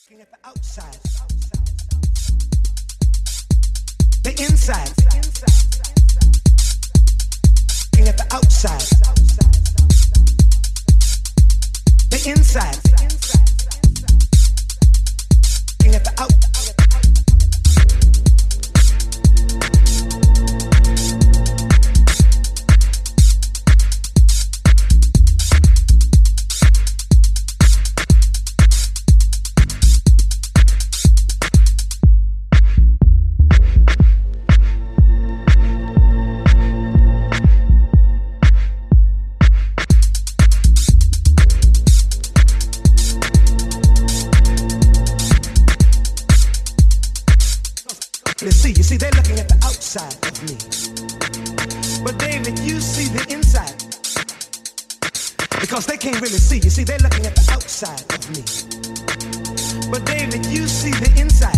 Looking at the outside, the inside. Looking at the outside, the inside. Looking at the outside. You see, they're looking at the outside of me. But David, you see the inside. Because they can't really see. You see, they're looking at the outside of me. But David, you see the inside.